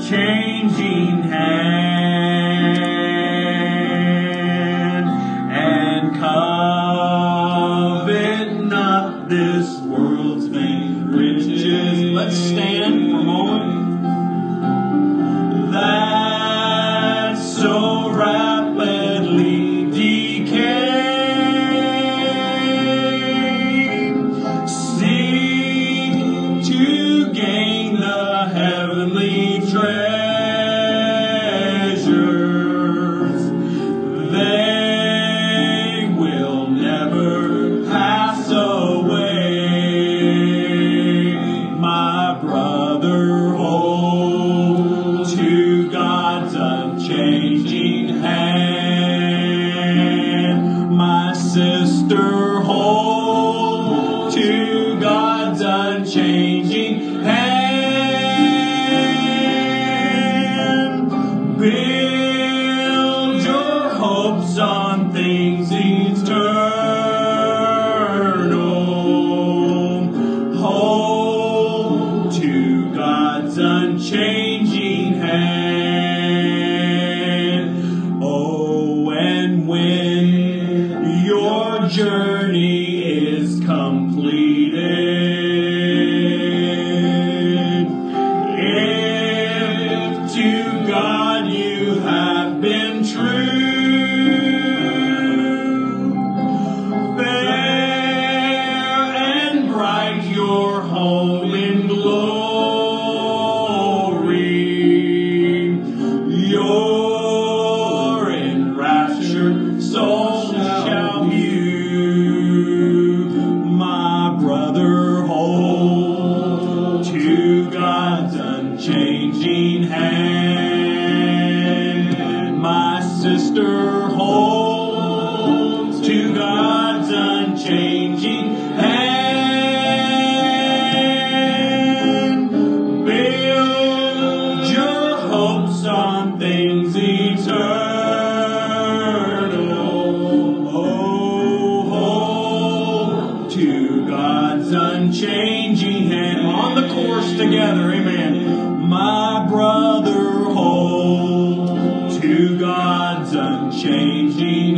unchanging hand, and covet not this world's vain riches. Let's stand for a moment. That so rapidly decay. Seek to gain the heavenly treasures. They will never pass away. My brother, hold to God's unchanging hand. My sister, hold to God's unchanging hand. Build your hopes on things eternal. Hold to God's unchanging hand. Oh, and when your journey is completed, if to God you have been true, fair and bright your home in glory, your enraptured soul shall view. My brother, hold to God's unchanging hand. My sister, hold to God's unchanging hand. Build your hopes on things eternal. Oh, hold to God's unchanging hand. On the course together, amen. My brother, hold to God's unchanging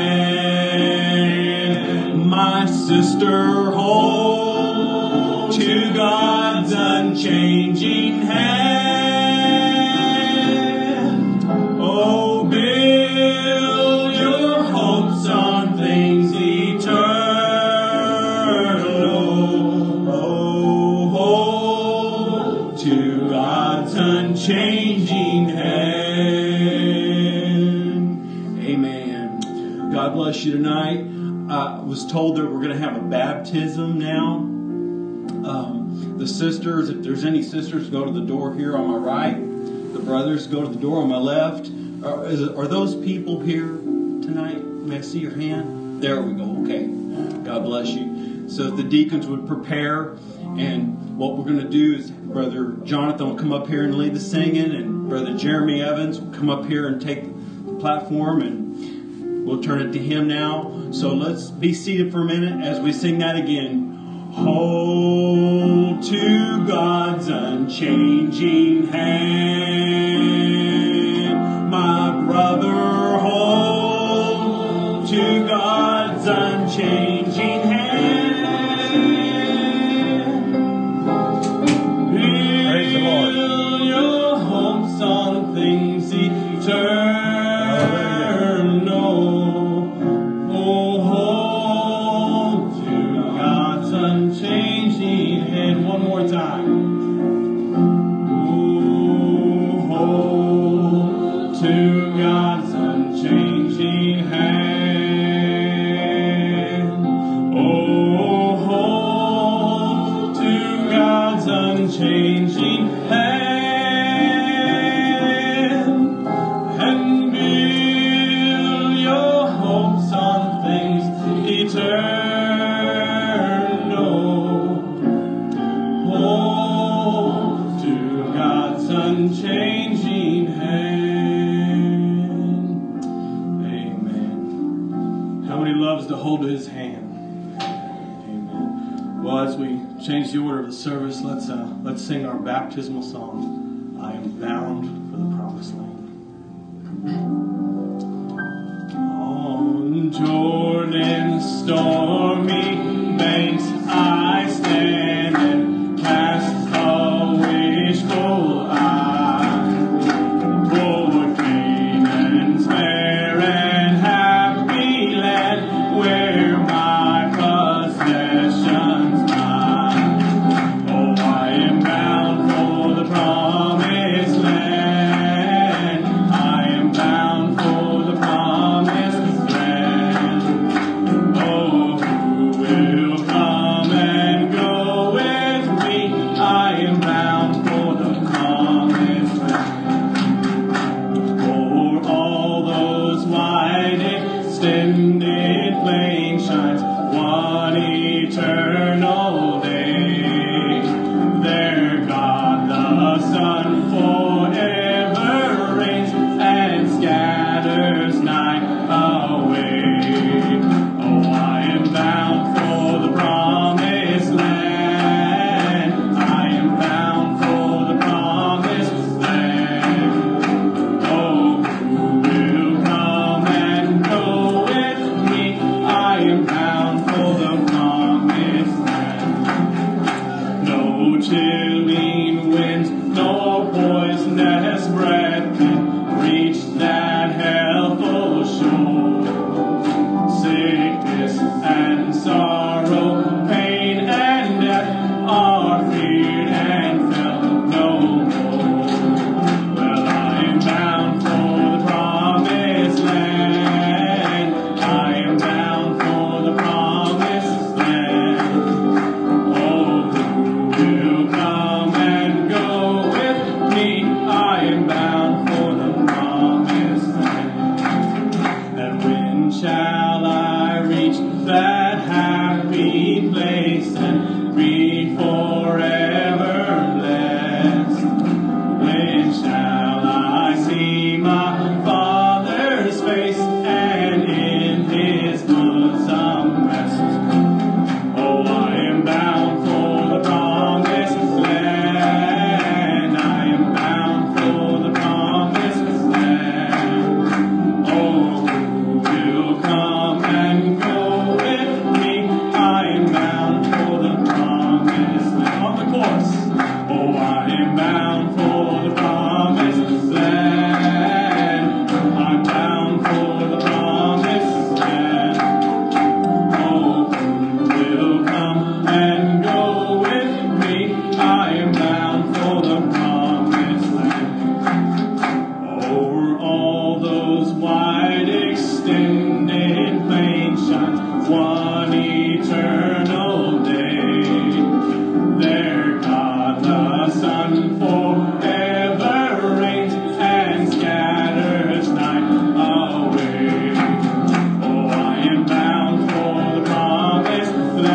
hand. My sister, hold to God's unchanging hand. Oh, build your hopes on things eternal. Oh, hold to God's unchanging hand. Amen. God bless you tonight. I was told that we're going to have a baptism now. The sisters, if there's any sisters, go to the door here on my right. The brothers, go to the door on my left. Are those people here tonight? May I see your hand? There we go. Okay. God bless you. So the deacons would prepare, and what we're going to do is Brother Jonathan will come up here and lead the singing, and Brother Jeremy Evans will come up here and take the platform, and we'll turn it to him now. So let's be seated for a minute as we sing that again. Hold to God's unchanging hand. My brother, hold to God's unchanging hand. Praise the Lord. Build your hopes on things eternal. Oh, hold to God's unchanging hand. One more time. Oh, hold to God's unchanging hand. Oh, hold to God's unchanging hand. And build your hopes on things eternal. Hold to God's unchanging hand. Amen. How many loves to hold His hand? Amen. Well, as we change the order of the service, let's sing our baptismal song. I am bound for the promised land. On Jordan's stormy banks I stand and cast a wishful eye toward Canaan's fair and happy land, where my possessions lie. Oh, I am bound for the promised land. I am bound for the promised land. Oh, who will come and go with me? I am bound for the promised land. For all those wide extended plains shines one eternal day. There God the Son forever reigns and scatters night away. Oh, I am bound for the promised land. I am bound for the promised land. Oh, who will come and go with me? I am bound for the promised land. No chilling winds, no poisonous breath can reach that healthful shore. Sickness and sorrow, pain and death are feared and felt no more. Well, I am bound for the promised land. I am bound for the promised land. Oh, who will come and go with me? I am bound for the promised land. And when shall I reach that happy place and be forever blessed? When shall I see my Father's face and in His bosom rest? Oh, I am bound for the promised land. I am bound for the promised land. Oh, who will come and go with me? I am bound for the promised land. On the course. Oh, I am bound for the promised land. I'm bound for the promised land. Oh, who will come and go with me? I am bound for the promised land. Over all those wide extended plains shines one eternal day. There God the Son forever reigns and scatters night away. Oh, I am bound for the promised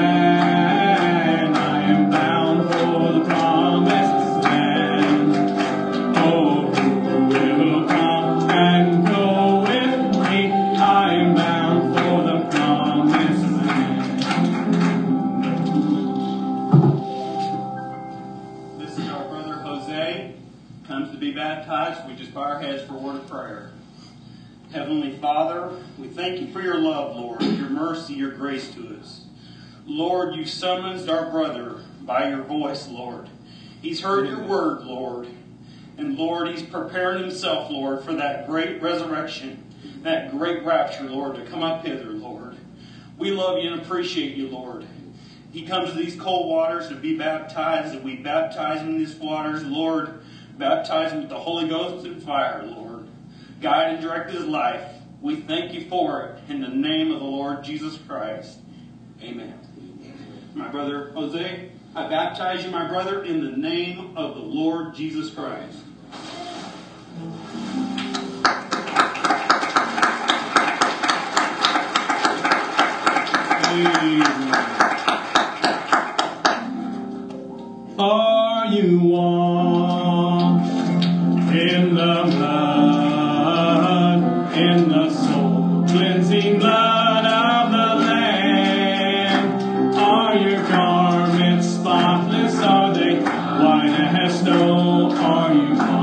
land. I am bound for the promised land. Oh, who will come and go with me? I am bound for the promised land. This is our brother Jose. Comes to be baptized. We just bow our heads for a word of prayer. Heavenly Father, we thank you for your love, Lord, your mercy, your grace to us. Lord, you summoned our brother by your voice, Lord. He's heard your word, Lord. And Lord, he's prepared himself, Lord, for that great resurrection, that great rapture, Lord, to come up hither, Lord. We love you and appreciate you, Lord. He comes to these cold waters to be baptized, and we baptize him in these waters, Lord. Baptize him with the Holy Ghost and fire, Lord. Guide and direct his life. We thank you for it in the name of the Lord Jesus Christ. Amen. My brother Jose, I baptize you, my brother, in the name of the Lord Jesus Christ. Amen. Are you washed in the blood, in the soul cleansing blood of the Lamb? Are your garments spotless? Are they white as snow? Are you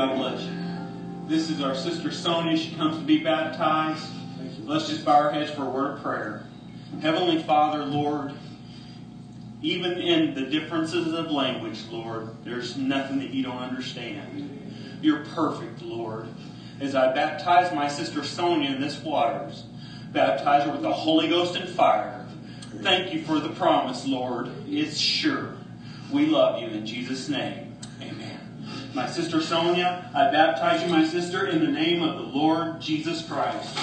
God bless you. This is our sister Sonia. She comes to be baptized. Let's just bow our heads for a word of prayer. Heavenly Father, Lord, even in the differences of language, Lord, there's nothing that you don't understand. You're perfect, Lord. As I baptize my sister Sonia in this waters, baptize her with the Holy Ghost and fire. Thank you for the promise, Lord. It's sure. We love you in Jesus' name. Amen. My sister Sonia, I baptize you, my sister, in the name of the Lord Jesus Christ.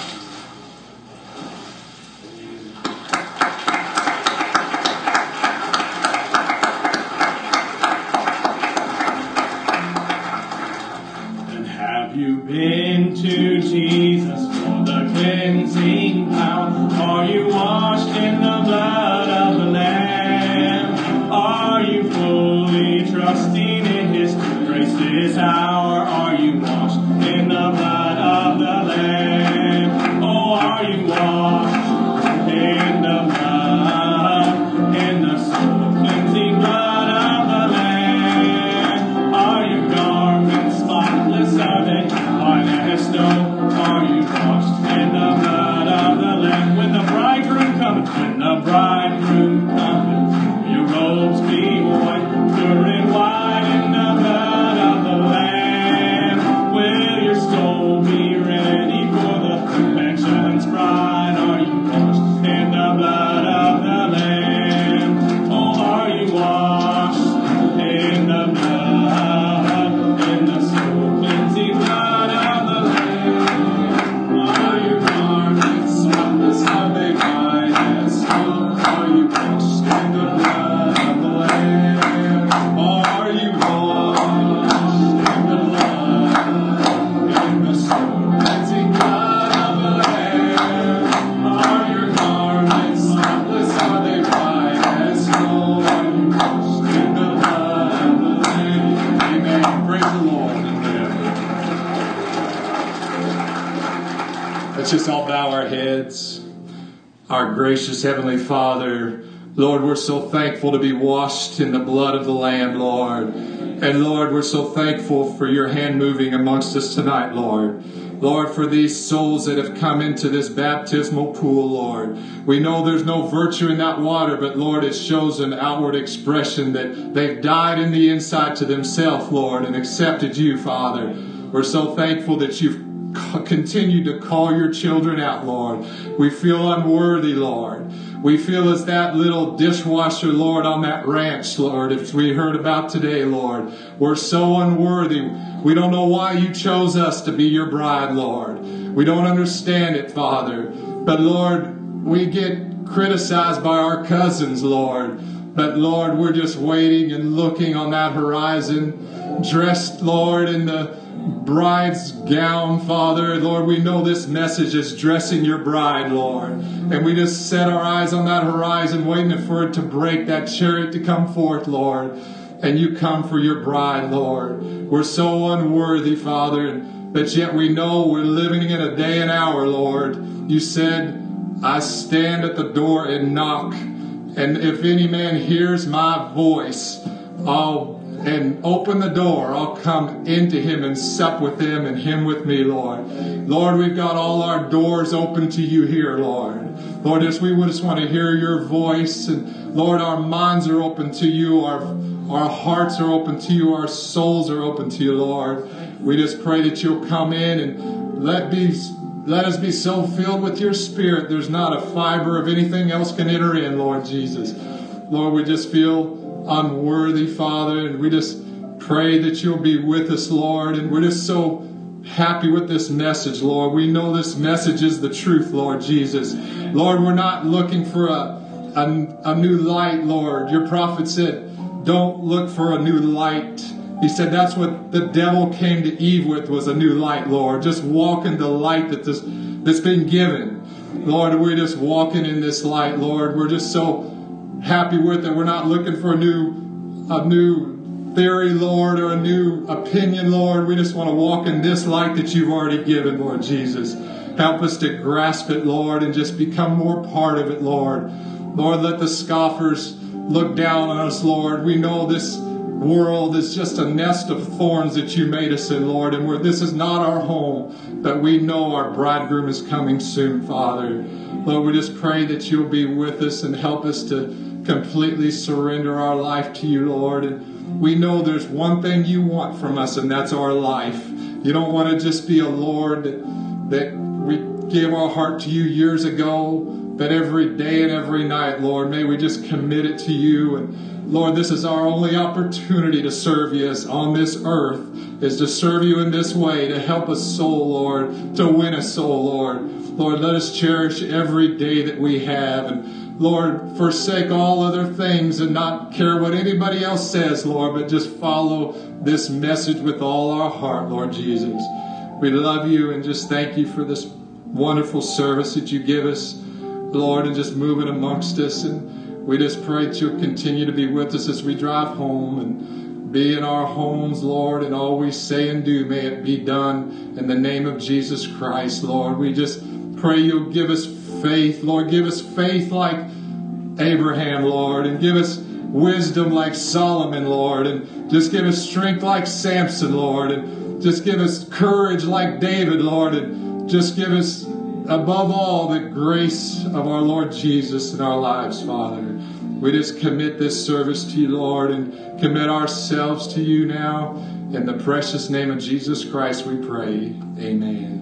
And have you been to Jesus for the cleansing power? Are you washed in the blood of the Lamb? Are you fully trusting in His grace this hour? Are you washed in the blood of the Lamb? Oh, are you washed in the blood, in the soul cleansing blood of the Lamb? Are your garments spotless? Are they white as snow? Are you washed in the blood of the Lamb? When the bridegroom cometh, when the bridegroom cometh, your robes be white, pure and white in the blood of the Lamb. Will your soul be ready for the perfection's bride? Are you washed in the blood of the Lamb? Oh, are you washed in the blood, in the soul cleansing blood of the Lamb? Are your garments spotless? Are they white as snow? Are you washed in the blood of the Lamb? Are you washed in the blood, in the soul cleansing blood of the Lamb? Are your garments spotless? Are they white as snow? Are you washed in the blood of the Lamb? Amen. Praise the Lord. Let's just all bow our heads. Our gracious Heavenly Father, Lord, we're so thankful to be washed in the blood of the Lamb, Lord. And Lord, we're so thankful for your hand moving amongst us tonight, Lord. Lord, for these souls that have come into this baptismal pool, Lord. We know there's no virtue in that water, but Lord, it shows an outward expression that they've died in the inside to themselves, Lord, and accepted you, Father. We're so thankful that you've continue to call your children out, Lord. We feel unworthy, Lord. We feel as that little dishwasher, Lord, on that ranch, Lord, as we heard about today, Lord. We're so unworthy. We don't know why you chose us to be your bride, Lord. We don't understand it, Father. But, Lord, we get criticized by our cousins, Lord. But, Lord, we're just waiting and looking on that horizon, dressed, Lord, in the bride's gown, Father. Lord, we know this message is dressing your bride, Lord. And we just set our eyes on that horizon, waiting for it to break, that chariot to come forth, Lord. And you come for your bride, Lord. We're so unworthy, Father, but yet we know we're living in a day and hour, Lord. You said, I stand at the door and knock. And if any man hears my voice, and open the door, I'll come into him and sup with him and him with me, Lord. Lord, we've got all our doors open to you here, Lord. Lord, as we just want to hear your voice. And Lord, our minds are open to you. Our hearts are open to you. Our souls are open to you, Lord. We just pray that you'll come in and let us be so filled with your Spirit, there's not a fiber of anything else can enter in, Lord Jesus. Lord, we just feel unworthy, Father, and we just pray that you'll be with us, Lord. And we're just so happy with this message, Lord. We know this message is the truth, Lord Jesus. Lord, we're not looking for a new light, Lord. Your prophet said, don't look for a new light. He said that's what the devil came to Eve with, was a new light, Lord. Just walk in the light that's been given. Lord, we're just walking in this light, Lord. We're just so happy with it. We're not looking for a new theory, Lord, or a new opinion, Lord. We just want to walk in this light that you've already given, Lord Jesus. Help us to grasp it, Lord, and just become more part of it, Lord. Lord, let the scoffers look down on us, Lord. We know this world is just a nest of thorns that you made us in, Lord, and where this is not our home, but we know our bridegroom is coming soon, Father. Lord, we just pray that you'll be with us and help us to completely surrender our life to you, Lord. And we know there's one thing you want from us, and that's our life. You don't want to just be a Lord that we gave our heart to you years ago, but every day and every night, Lord, may we just commit it to you. And Lord, this is our only opportunity to serve you on this earth, is to serve you in this way, to help a soul, Lord, to win a soul, Lord. Lord, let us cherish every day that we have. And Lord, forsake all other things and not care what anybody else says, Lord, but just follow this message with all our heart, Lord Jesus. We love you and just thank you for this wonderful service that you give us, Lord, and just moving amongst us. And we just pray that you'll continue to be with us as we drive home and be in our homes, Lord, and all we say and do, may it be done in the name of Jesus Christ, Lord. We just pray you'll give us faith, Lord. Give us faith like Abraham, Lord, and give us wisdom like Solomon, Lord, and just give us strength like Samson, Lord, and just give us courage like David, Lord, and just give us, above all, the grace of our Lord Jesus in our lives, Father. We just commit this service to you, Lord, and commit ourselves to you now. In the precious name of Jesus Christ we pray. Amen.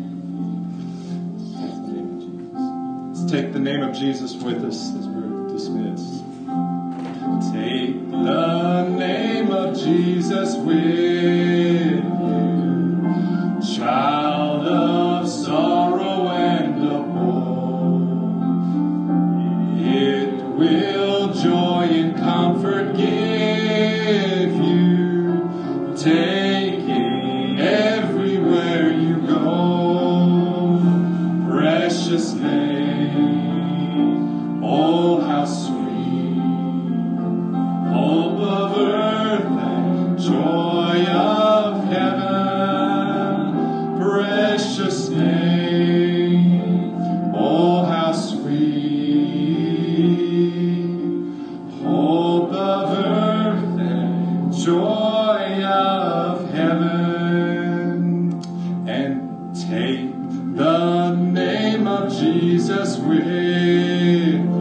Let's take the name of Jesus with us as we're dismissed. Take the name of Jesus with you, child of sorrow and of woe. It will joy and comfort give you. Take it everywhere you go. Precious name, oh how sweet. Hope of earth and joy of heaven, precious name, oh how sweet. Hope of earth and joy of heaven, and take the name of Jesus with you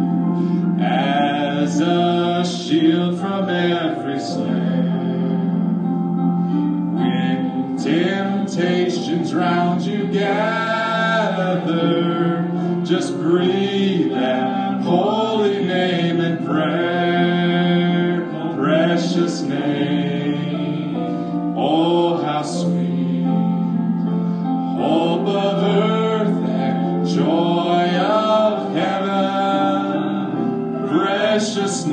as a shield from every snare. When temptations round you gather, just breathe that holy name in prayer. Precious name, oh how sweet. Hope of earth and joy of heaven, precious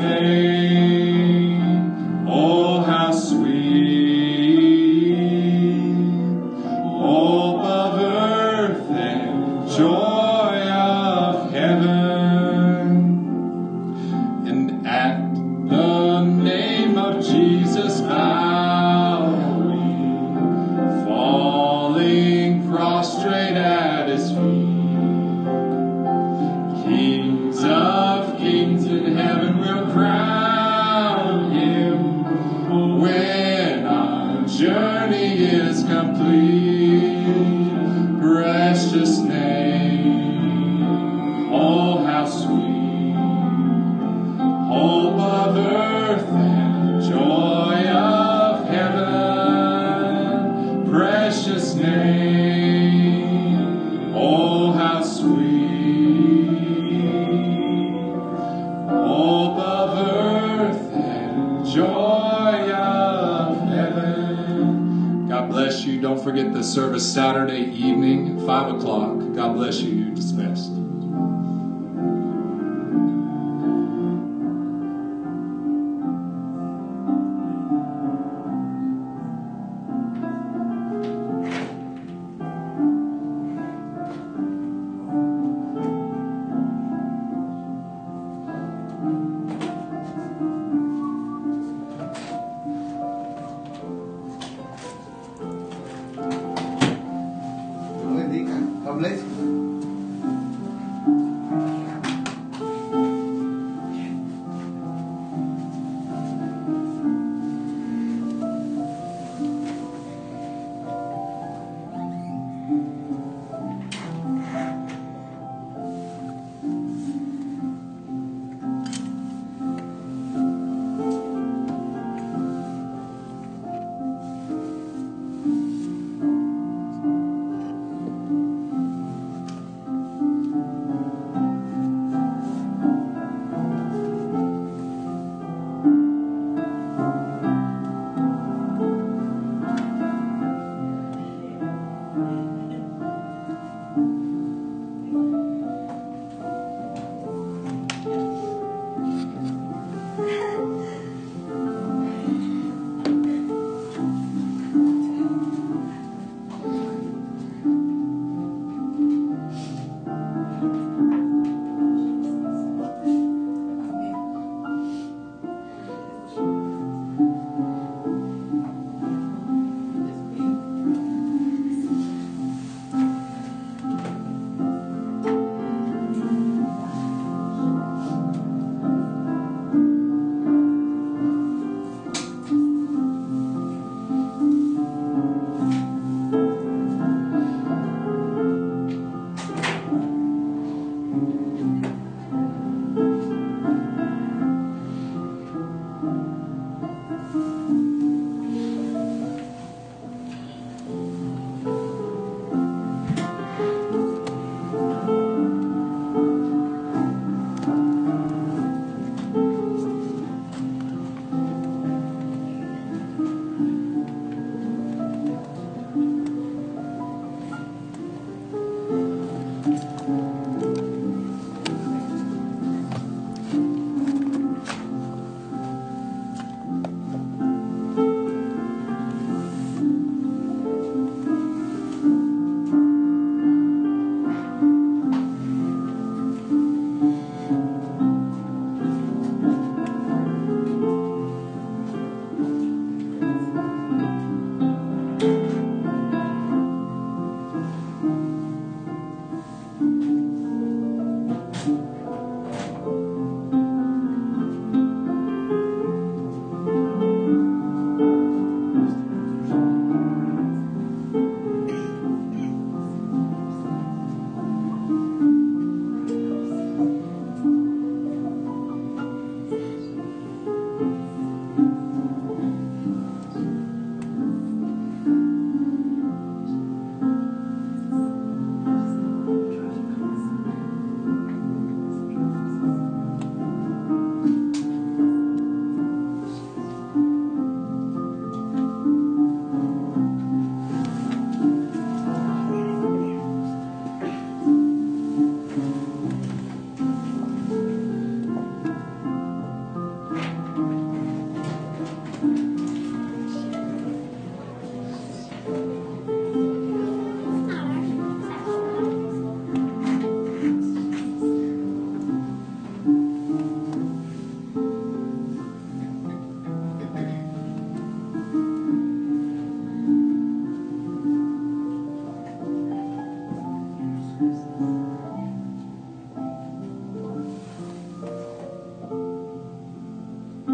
name, oh how sweet. Hope of earth and joy of heaven. And at the name of Jesus bowing, falling prostrate at his feet, kings of kings in heaven will crown him when our journey is complete. Precious name, oh how sweet. Hope of earth and joy of heaven, precious name, oh how sweet. Hope of earth and joy of heaven. God bless you. Don't forget the service Saturday evening, 5 o'clock. God bless you. You're dismissed. God bless you.